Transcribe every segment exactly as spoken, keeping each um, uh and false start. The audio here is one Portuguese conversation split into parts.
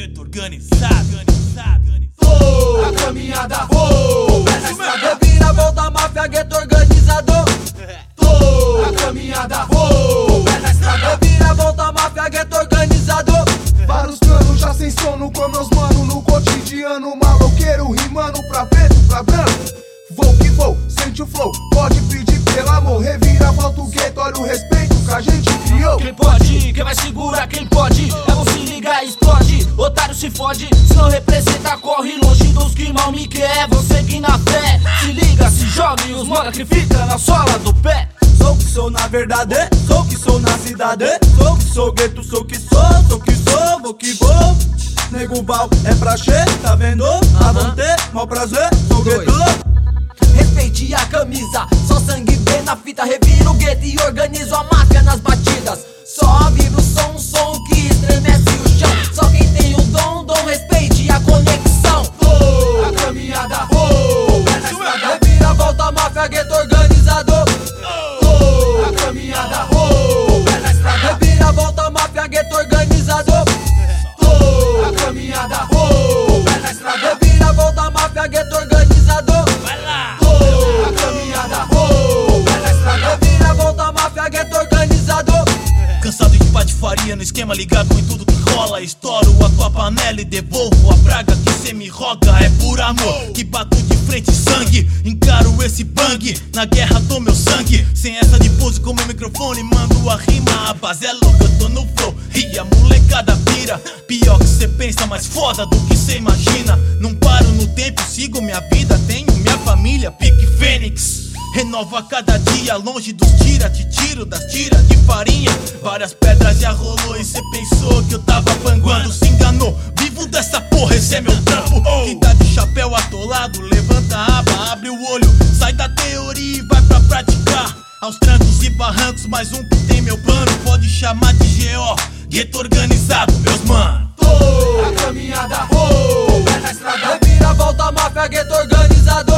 gueto organizado. Vou, a caminhada vou, pé na estrada, reviravolta, máfia, gueto organizado. Tô, a caminhada vou, pé na estrada, reviravolta, máfia, gueto organizado. Vários canos já sem sono com meus mano no cotidiano, maloqueiro rimando pra preto, pra branco. Vou que vou, sente o flow, pode pedir pelo amor, reviravolta o gueto, olha o respeito que a gente criou. Quem pode, quem vai segurar, quem pode, é bom se ligar e explode, otário se fode, se não representa corre longe dos que mal me quer, vou seguir na fé, se liga, se joga e os moda que fica na sola do pé. Sou que sou na verdade, sou que sou na cidade, sou que sou gueto, sou que sou, sou que sou, vou que vou. Nego Val é pra che, tá vendo? A vontade, mau prazer, sou gueto. Respeite a camisa, só sangue bem na fita, reviro o gueto e organizo a máfia nas batidas. Só vibra o som, som que estremece o chão. Só quem tem o dom, dom, respeite a conexão. Vou, a caminhada vou, pé na estrada, reviravolta, máfia, gueto organizado. Vou, a caminhada vou, pé na estrada, reviravolta, máfia, gueto organizado. Vou, a caminhada vou, pé na estrada, reviravolta, máfia, gueto organizado. Vai lá! Vou, a caminhada vou, pé na estrada, reviravolta, máfia, gueto organizado. Cansado de patifaria no esquema ligado em tudo que rola. Estouro a tua panela e devolvo a praga que cê me roga. É por amor que bato de frente sangue. Encaro esse bang, na guerra dou meu sangue. Sem essa de pose com meu microfone, mando a rima. A base é louca, eu tô no flow e a molecada pira. Pior que cê pensa, mais foda do que cê imagina. Não paro no tempo, sigo minha vida, tenho minha família, pique fênix. Renova cada dia, longe dos tira, te tiro das tiras de farinha. Várias pedras já rolou e cê pensou que eu tava panguando. Se enganou, vivo dessa porra, esse é meu trampo. Que dá de chapéu atolado, levanta a aba, abre o olho. Sai da teoria e vai pra praticar. Aos trancos e barrancos, mais um que tem meu plano. Pode chamar de G O, gueto organizado, meus mano. Vou, a caminhada vou, pé na estrada, reviravolta, máfia, gueto organizado.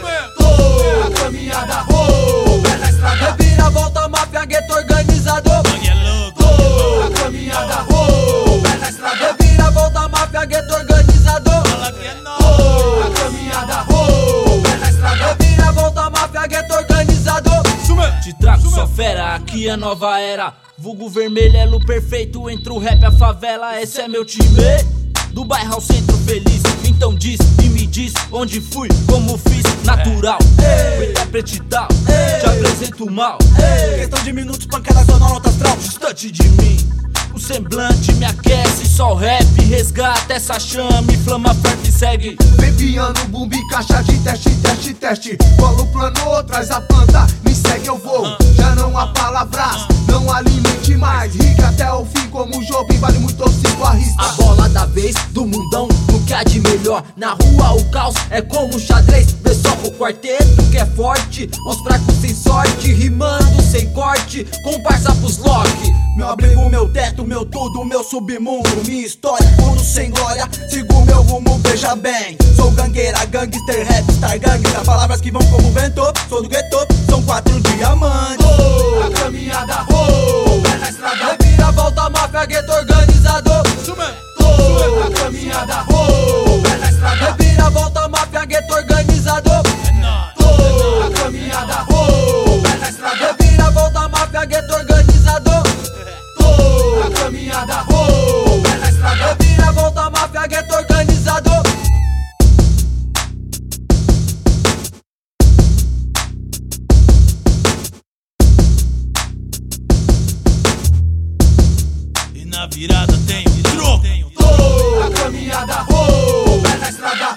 Vou, a caminhada vou, pé na estrada, reviravolta, máfia, gueto organizado. Bang é louco. Vou, a caminhada vou, pé na estrada, reviravolta, máfia, gueto organizado. Fala que é nóis. vou, a caminhada vou, pé na estrada, reviravolta, máfia, gueto organizado. Te trago só fera, aqui é nova era. Vulgo vermelho, elo perfeito entre o rap e a favela. Esse é meu time, do bairro ao centro feliz. Então diz e me diz onde fui, como fiz, natural. Interpretidal, te apresento mal. questão de minutos, pancada só na nota astral. Distante de mim, o semblante me aquece. Só o rap resgata essa chama, inflama, ferve e segue. Vem piano, bumbi, caixa de teste, teste, teste. Cola o plano, traz a planta, me segue eu vou. Já não há palavras, não alimente mais. Rica até o fim como um jogo, vale muito ou cinco arrisca. A bola da vez do mundão, no que há de melhor. Na rua o caos é como xadrez. Vê só o quarteto que é forte, uns fracos sem sorte, rimando sem corte, comparsa pros lock. Meu abrigo, meu teto, meu tudo, meu submundo. Minha história, puro sem glória, sigo meu rumo, veja bem. Sou gangueira, gangster, rapstar, gangsta. Palavras que vão como vento, sou do gueto, são quatro diamantes. Vou, a caminhada vou, pé na estrada, reviravolta, máfia, gueto organizado. Vou, a caminhada vou, pé na estrada, reviravolta, máfia, gueto organizado. vou, a caminhada vou, pé na estrada, reviravolta, máfia, gueto organizado. vou, a caminhada vou, pé na estrada, reviravolta, máfia, gueto organizado. E na virada tem troco. vou, a caminhada vou, pé na estrada,